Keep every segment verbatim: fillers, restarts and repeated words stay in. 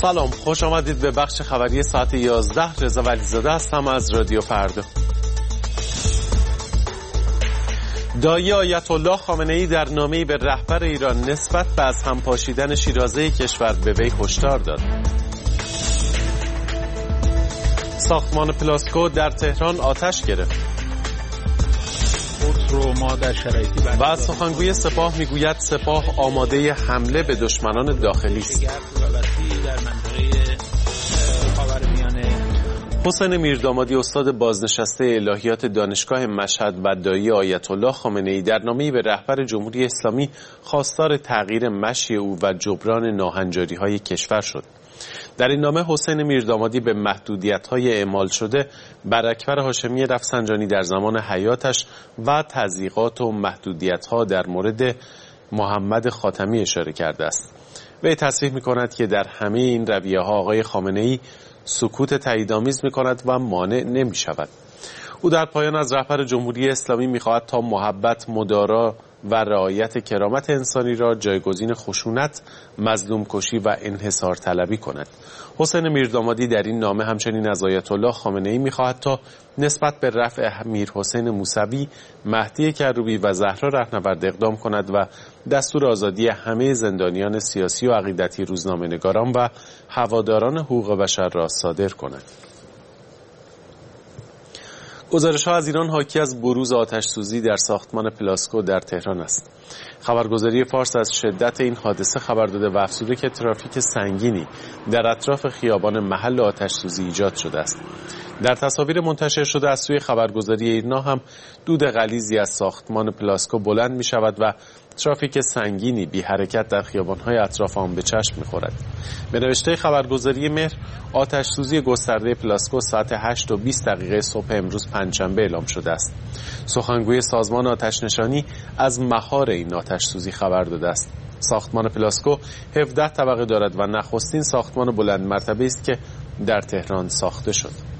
سلام، خوش آمدید به بخش خبری ساعت یازده. رضا ولیزاده هستم از رادیو فردا. داعی آیت الله خامنه‌ای در نامه‌ای به رهبر ایران نسبت به از هم پاشیدن شیرازه کشور به وی هشدار داد. ساختمان پلاسکو در تهران آتش گرفت. ما در شرایطی و سخنگوی سپاه میگوید سپاه آماده حمله به دشمنان داخلی است. حسین میردامادی استاد بازنشسته الهیات دانشگاه مشهد و داعی آیت الله خامنه‌ای در نامه‌ای به رهبر جمهوری اسلامی خواستار تغییر مشی او و جبران ناهنجاری‌های کشور شد. در این نامه حسین میردامادی به محدودیت‌های اعمال شده بر اکبر هاشمی رفسنجانی در زمان حیاتش و تضییقات و محدودیت‌ها در مورد محمد خاتمی اشاره کرده است. وی تصریح می‌کند که در همه این رویه‌ها آقای خامنه‌ای سکوت تاییدآمیز می‌کند و مانع نمی‌شود. او در پایان از رهبر جمهوری اسلامی می‌خواهد تا محبت، مدارا و رعایت کرامت انسانی را جایگزین خشونت، مظلوم کشی و انحصار طلبی کند. حسین میردامادی در این نامه همچنین از آیت الله خامنه‌ای می‌خواهد تا نسبت به رفع میر حسین موسوی، مهدی کروبی و زهرا رهنورد اقدام کند و دستور آزادی همه زندانیان سیاسی و عقیدتی روزنامه‌نگاران و هواداران حقوق بشر را صادر کند. گزارش‌ها از ایران حاکی از بروز آتش‌سوزی در ساختمان پلاسکو در تهران است. خبرگزاری فارس از شدت این حادثه خبر داده و افزوده که ترافیک سنگینی در اطراف خیابان محل آتش‌سوزی ایجاد شده است. در تصاویر منتشر شده از سوی خبرگزاری ایرنا هم دود غلیظی از ساختمان پلاسکو بلند می شود و ترافیک سنگینی بی حرکت در خیابان‌های اطراف آن به چشم می‌خورد. به نوشته خبرگزاری مهر، آتش‌سوزی گسترده پلاسکو ساعت هشت و بیست دقیقه صبح امروز پنجشنبه اعلام شده است. سخنگوی سازمان آتش‌نشانی از مهار این آتش‌سوزی خبر داده است. ساختمان پلاسکو هفده طبقه دارد و نخستین ساختمان بلند مرتبه است که در تهران ساخته شد.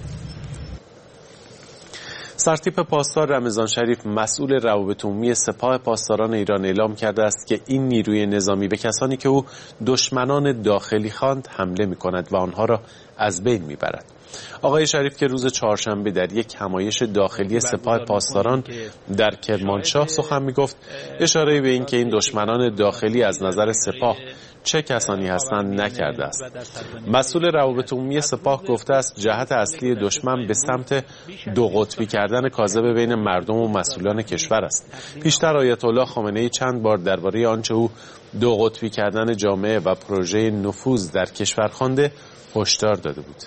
سرتیپ پاسدار رمضان شریف مسئول روابط عمومی سپاه پاسداران ایران اعلام کرده است که این نیروی نظامی به کسانی که او دشمنان داخلی خواند حمله می‌کند و آنها را از بین می‌برد. آقای شریف که روز چهارشنبه در یک همایش داخلی سپاه پاسداران در کرمانشاه سخن می‌گفت، اشاره به این که این دشمنان داخلی از نظر سپاه چه کسانی هستند نکرده است. مسئول روابط عمومی سپاه گفته است جهت اصلی دشمن به سمت دو قطبی کردن کاذب بین مردم و مسئولان کشور است. پیشتر آیت الله خامنه‌ای چند بار درباره آنچه او دو قطبی کردن جامعه و پروژه نفوذ در کشور خوانده هشدار داده بود.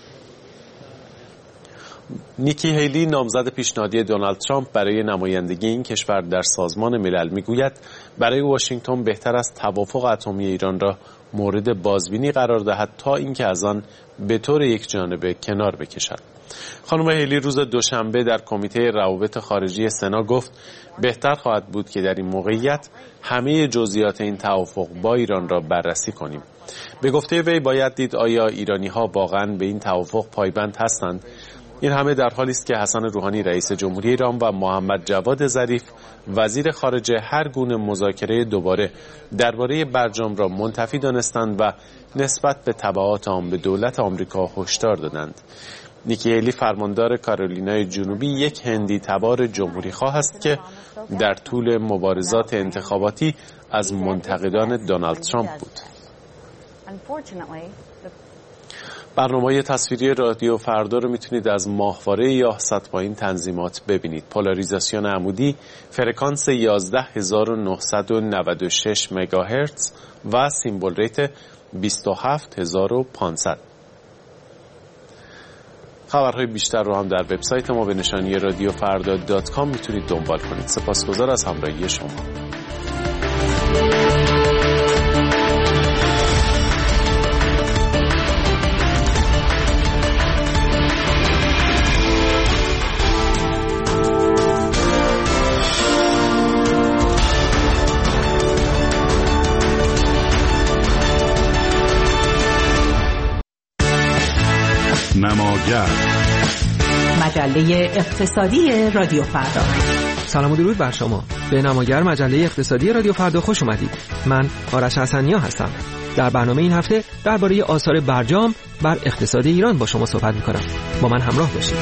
نیکی هیلی نامزد پیشنهادی دونالد ترامپ برای نمایندگی این کشور در سازمان ملل میگوید برای واشنگتن بهتر است توافق اتمی ایران را مورد بازبینی قرار دهد تا اینکه از آن به طور یک جانبه کنار بکشد. خانم هیلی روز دوشنبه در کمیته روابط خارجی سنا گفت بهتر خواهد بود که در این موقعیت همه جزئیات این توافق با ایران را بررسی کنیم. به گفته وی باید دید آیا ایرانی‌ها واقعاً به این توافق پایبند هستند. این همه در حالی است که حسن روحانی رئیس جمهوری ایران و محمد جواد ظریف وزیر خارجه هر گونه مذاکره دوباره درباره برجام را منتفی دانستند و نسبت به تبعات آن به دولت آمریکا هشدار دادند. نیکی هیلی فرماندار کارولینای جنوبی یک هندی تبار جمهوری خواه است که در طول مبارزات انتخاباتی از منتقدان دونالد ترامپ بود. برنامه تصویری رادیو فردا رو میتونید از ماهواره یا ستپایین تنظیمات ببینید. پولاریزاسیون عمودی، فرکانس یازده هزار و نهصد و نود و شش مگاهرتز و سیمبل ریت بیست و هفت هزار و پانصد. خبرهای بیشتر رو هم در وبسایت ما به نشانی رادیو فردا دات کام میتونید دنبال کنید. سپاسگزار از همراهی شما. نماگر مجله اقتصادی رادیو فردا. سلام و درود بر شما. به نماگر مجله اقتصادی رادیو فردا خوش اومدید. من آرش حسنیا هستم. در برنامه این هفته درباره آثار برجام بر اقتصاد ایران با شما صحبت می‌کنم. با من همراه باشید.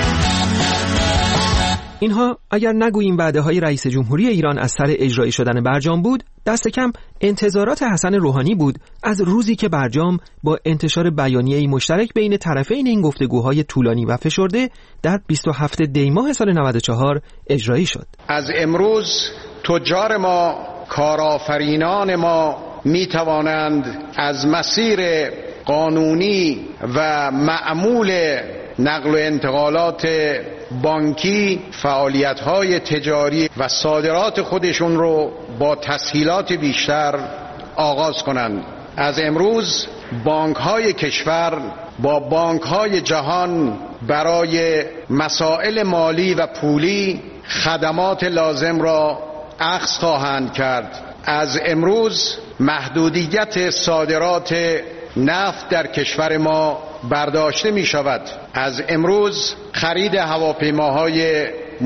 اینها اگر نگوییم وعده‌های رئیس جمهوری ایران از سر اجرایی شدن برجام بود، دست کم انتظارات حسن روحانی بود از روزی که برجام با انتشار بیانیه‌ای مشترک بین طرفین این گفتگوهای طولانی و فشرده در بیست و هفتم دی ماه سال نود و چهار اجرایی شد. از امروز تجار ما، کارآفرینان ما می توانند از مسیر قانونی و معمول نقل و انتقالات بانکی فعالیت‌های تجاری و صادرات خودشون رو با تسهیلات بیشتر آغاز کنند. از امروز بانک‌های کشور با بانک‌های جهان برای مسائل مالی و پولی خدمات لازم را اخذ خواهند کرد. از امروز محدودیت صادرات نفت در کشور ما برداشته می شود. از امروز خرید هواپیماهای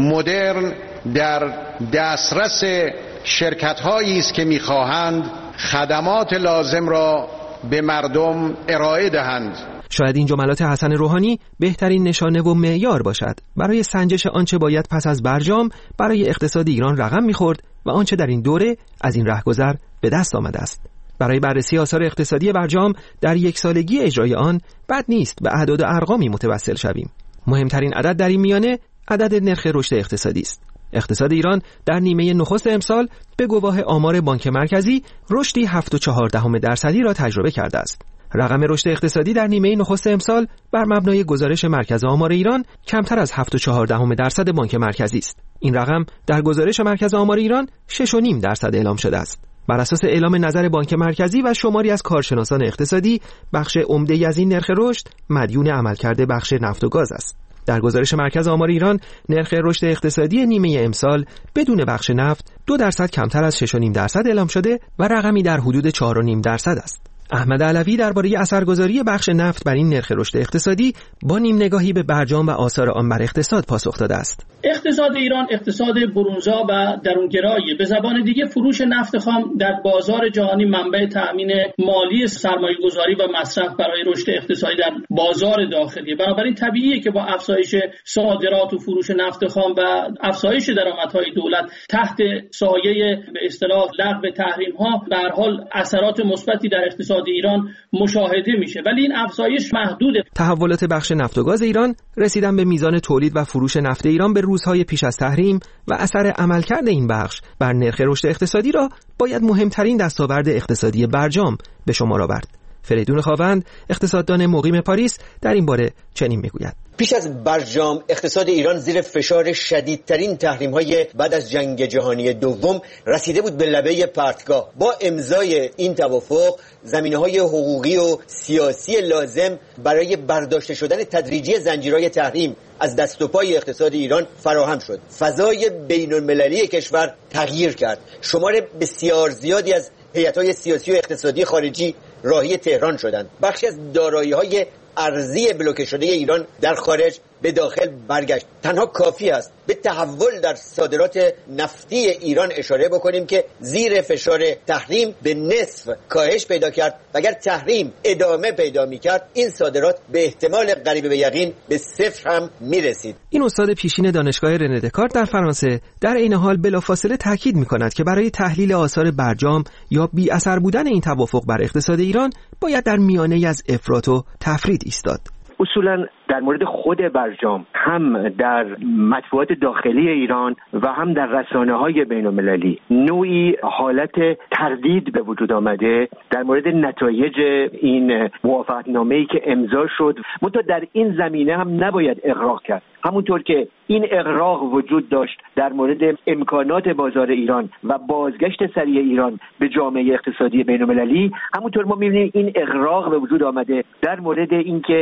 مدرن در دسترس شرکت‌هایی است که می‌خواهند خدمات لازم را به مردم ارائه دهند. شاید این جملات حسن روحانی بهترین نشانه و معیار باشد برای سنجش آنچه باید پس از برجام برای اقتصاد ایران رقم می‌خورد و آنچه در این دوره از این رهگذر به دست آمده است. برای بررسی آثار اقتصادی برجام در یک سالگی اجرای آن بد نیست به اعداد و ارقامی متوسل شویم. مهمترین عدد در این میانه عدد نرخ رشد اقتصادی است. اقتصاد ایران در نیمه نخست امسال به گواه آمار بانک مرکزی رشدی هفت و چهار دهم درصدی را تجربه کرده است. رقم رشد اقتصادی در نیمه نخست امسال بر مبنای گزارش مرکز آمار ایران کمتر از هفت و چهار دهم درصد بانک مرکزی است. این رقم در گزارش مرکز آمار ایران شش و نیم درصد اعلام شده است. بر اساس اعلام نظر بانک مرکزی و شماری از کارشناسان اقتصادی، بخش عمده‌ای از این نرخ رشد مدیون عملکرد بخش نفت و گاز است. در گزارش مرکز آمار ایران، نرخ رشد اقتصادی نیمه امسال بدون بخش نفت دو درصد کمتر از شش و نیم درصد اعلام شده و رقمی در حدود چهار و نیم درصد است. احمد علوی درباره اثرگذاری بخش نفت بر این نرخ رشد اقتصادی با نیم نگاهی به برجام و آثار آن بر اقتصاد پاسخ داده است. اقتصاد ایران اقتصاد برونزا و درونگرایه. به زبان دیگه فروش نفت خام در بازار جهانی منبع تأمین مالی سرمایه‌گذاری و مصرف برای رشد اقتصادی در بازار داخلی. بنابراین طبیعیه که با افزایش صادرات و فروش نفت خام و افزایش درآمدهای دولت تحت سایه به اصطلاح لغو تحریم‌ها به هر حال اثرات مثبتی در اقتصاد ایران مشاهده میشه، ولی این افزایش محدوده. تحولات بخش نفت و گاز ایران، رسیدن به میزان تولید و فروش نفت ایران به روزهای پیش از تحریم و اثر عملکرد این بخش بر نرخ رشد اقتصادی را باید مهمترین دستاورد اقتصادی برجام به شمار آورد. فریدون خاوند، اقتصاددان مقیم پاریس، در این باره چنین میگوید: پیش از برجام اقتصاد ایران زیر فشار شدیدترین تحریم‌های بعد از جنگ جهانی دوم رسیده بود به لبه پرتگاه. با امضای این توافق زمینه‌های حقوقی و سیاسی لازم برای برداشته شدن تدریجی زنجیرهای تحریم از دست و پای اقتصاد ایران فراهم شد. فضای بین‌المللی کشور تغییر کرد. شمار بسیار زیادی از هیئت‌های سیاسی و اقتصادی خارجی راهی تهران شدند. بخشی از دارایی‌های ارزی بلوکه شده ایران در خارج به داخل برگشت. تنها کافی است به تحول در صادرات نفتی ایران اشاره بکنیم که زیر فشار تحریم به نصف کاهش پیدا کرد و اگر تحریم ادامه پیدا می‌کرد این صادرات به احتمال قریب به یقین به صفر هم می‌رسید. این استاد پیشین دانشگاه رنه دکارت در فرانسه در این حال بلافاصله تاکید می‌کند که برای تحلیل آثار برجام یا بی اثر بودن این توافق بر اقتصاد ایران باید در میانه‌ای از افراط و تفرید ایستاد. اصولاً در مورد خود برجام هم در مطبوعات داخلی ایران و هم در رسانه‌های بین‌المللی نوعی حالت تردید به وجود آمده در مورد نتایج این موافقتنامه‌ای که امضا شد. منتها در این زمینه هم نباید اغراق کرد. همونطور که این اغراق وجود داشت در مورد امکانات بازار ایران و بازگشت سریع ایران به جامعه اقتصادی بین‌المللی، همونطور ما می‌بینیم این اغراق به وجود آمده در مورد اینکه به هر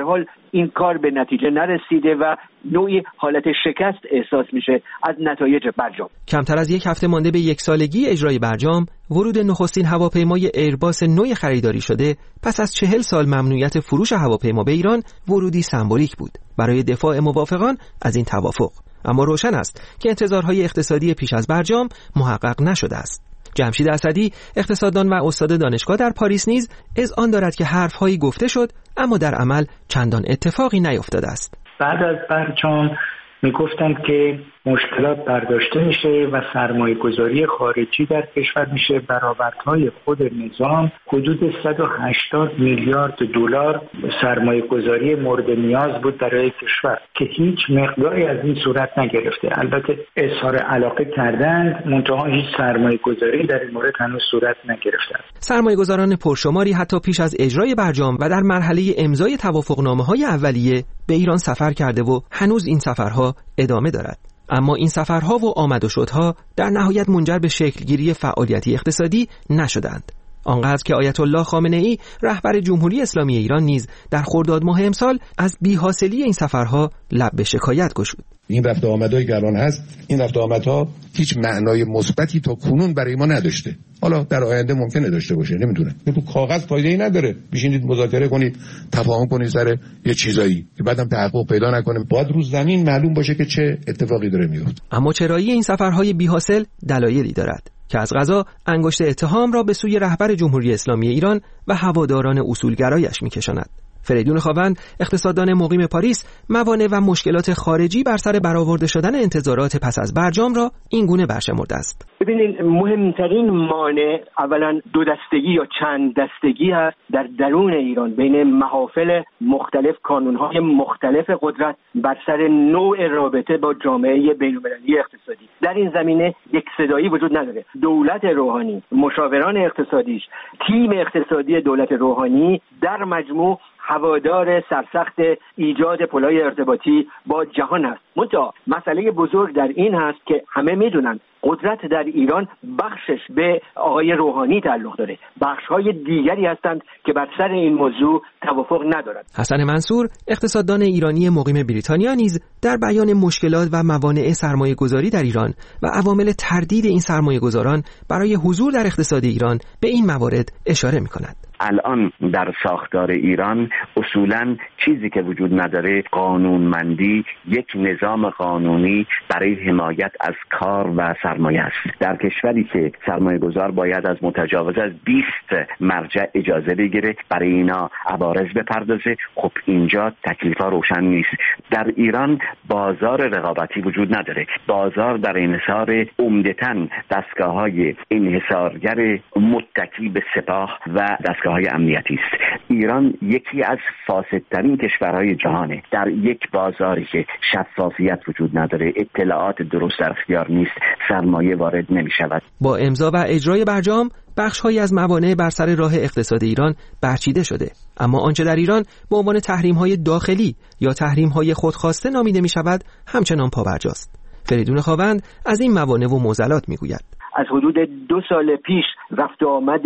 حال این کار به نتیجه نرسیده و نوعی حالت شکست احساس میشه از نتایج برجام. کمتر از یک هفته مانده به یک سالگی اجرای برجام، ورود نخستین هواپیمای ایرباس نو خریداری شده پس از چهل سال ممنوعیت فروش هواپیما به ایران ورودی سمبولیک بود برای دفاع موافقان از این توافق. اما روشن است که انتظارهای اقتصادی پیش از برجام محقق نشده است. جمشید اسدی، اقتصاددان و استاد دانشگاه در پاریس، نیز اذعان دارد که حرفهایی گفته شد اما در عمل چندان اتفاقی نیفتاده است. بعد از برجام میگفتند که مشکلات برداشته میشه و سرمایه گذاری خارجی در کشور میشه. برآوردهای خود نظام حدود صد و هشتاد میلیارد دلار سرمایه گذاری مورد نیاز بود برای کشور که هیچ مقداری از این صورت نگرفته. البته اظهار علاقه کردند، منتها هیچ سرمایه گذاری در این مورد هنوز صورت نگرفته. سرمایه گذاران پرشماری حتی پیش از اجرای برجام و در مرحله امضای توافقنامه‌های اولیه به ایران سفر کرده و هنوز این سفرها ادامه دارد. اما این سفرها و آمد و شدها در نهایت منجر به شکلگیری فعالیتی اقتصادی نشدند. آنقدر که آیت الله خامنه ای رهبر جمهوری اسلامی ایران نیز در خرداد ماه امسال از بی‌حاصلی این سفرها لب به شکایت گشود. این رفت و آمدهای که الان هست، این رفت و آمدها هیچ معنای مثبتی تا کنون برای ما نداشته. حالا در آینده ممکنه داشته باشه، نمیدونم. تو کاغذ فایده‌ای نداره. بشینید مذاکره کنید، تفاهم کنید سر یه چیزایی که بعدم تحقق پیدا نکنه. باید رو زمین معلوم باشه که چه اتفاقی داره میفته. اما چرایی این سفرهای بی‌حاصل دلایلی دارد که از قضا انگشت اتهام را به سوی رهبر جمهوری اسلامی ایران و هواداران اصولگرایش می‌کشاند. فریدون خاوند، اقتصاددان مقیم پاریس، موانع و مشکلات خارجی بر سر برآورده شدن انتظارات پس از برجام را این گونه برشمرده است. ببینید، مهمترین مانع اولا دو دستگی یا چند دستگی است در درون ایران بین محافل مختلف، کانونهای مختلف قدرت بر سر نوع رابطه با جامعه بین‌المللی اقتصادی. در این زمینه یک صدایی وجود نداره. دولت روحانی، مشاوران اقتصادیش، تیم اقتصادی دولت روحانی در مجموع هوادار سرسخت ایجاد پل‌های ارتباطی با جهان هست. منتها مسئله بزرگ در این هست که همه میدونن قدرت در ایران بخشش به آقای روحانی تعلق داره، بخش‌های دیگری هستند که بر سر این موضوع توافق ندارند. حسن منصور، اقتصاددان ایرانی مقیم بریتانیا، نیز در بیان مشکلات و موانع سرمایه‌گذاری در ایران و عوامل تردید این سرمایه‌گذاران برای حضور در اقتصاد ایران به این موارد اشاره می‌کند. الان در ساختار ایران اصولاً چیزی که وجود نداره قانونمندی، یک نظام قانونی برای حمایت از کار و سرمایه است. در کشوری که سرمایه گذار باید از متجاوز از بیست مرجع اجازه بگیره برای اینا عوارض بپردازه، خب اینجا تکلیفا روشن نیست. در ایران بازار رقابتی وجود نداره. بازار در انحصار عمدتاً دستگاه‌های انحصارگر متکی به سپاه و دستگاه های امنیتی است. ایران یکی از فاسدترین کشورهای جهانه. در یک بازاری که شفافیت وجود نداره، اطلاعات درست در اختیار نیست، سرمایه وارد نمی شود. با امضا و اجرای برجام بخش‌هایی از موانع بر سر راه اقتصاد ایران برچیده شده، اما آنچه در ایران به عنوان تحریم‌های داخلی یا تحریم‌های خودخواسته نامیده می‌شود همچنان پابرجاست. فریدون خاوند از این موانع و معضلات می‌گوید. از حدود دو سال پیش رفت و آمد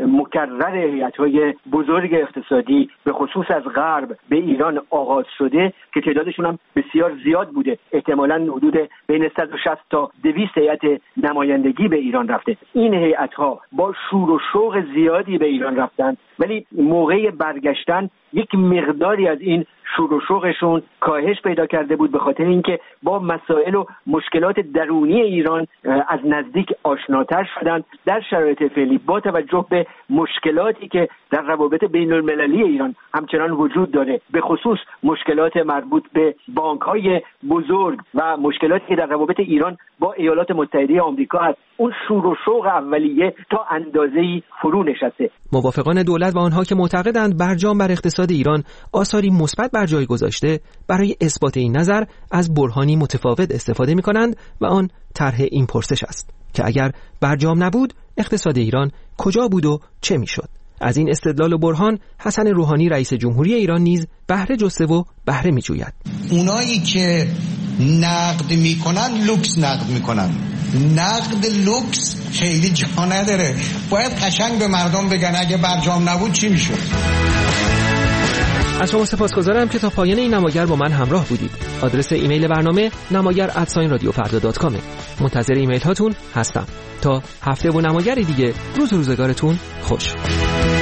مکرر هیئت‌های بزرگ اقتصادی به خصوص از غرب به ایران آغاز شده که تعدادشون هم بسیار زیاد بوده. احتمالاً حدود بین صد و شصت تا دویست هیئت نمایندگی به ایران رفته. این هیئت‌ها با شور و شوق زیادی به ایران رفتند، ولی موقع برگشتن یک مقداری از این شور و شوقشون کاهش پیدا کرده بود، به خاطر اینکه با مسائل و مشکلات درونی ایران از نزدیک آشناتر شدند. در شرایط فعلی با توجه به مشکلاتی که در روابط بین المللی ایران همچنان وجود داره، به خصوص مشکلات مربوط به بانک‌های بزرگ و مشکلاتی که در روابط ایران با ایالات متحده آمریکا هست، اون شور و شوق اولیه تا اندازه‌ای فرو نشسته. موافقان دولت و آنها که معتقدند برجام بر اقتصاد ایران آثاری مثبت بر جای گذاشته، برای اثبات این نظر از برهانی متفاوت استفاده می‌کنند و آن طرح این پرسش است که اگر برجام نبود اقتصاد ایران کجا بود و چه میشد؟ از این استدلال و برهان حسن روحانی رئیس جمهوری ایران نیز بهره جسته و بهره می‌جوید. اونایی که نقد میکنن لوکس نقد میکنن، نقد لوکس خیلی جا نداره. باید قشنگ به مردم بگن اگه برجام نبود چی میشد. از شما سپاسگزارم که تا پایان این نماگر با من همراه بودید. آدرس ایمیل برنامه نماگر ات رادیو فردا دات کام. منتظر ایمیل هاتون هستم. تا هفته و نماگر دیگه، روز و روزگارتون خوش.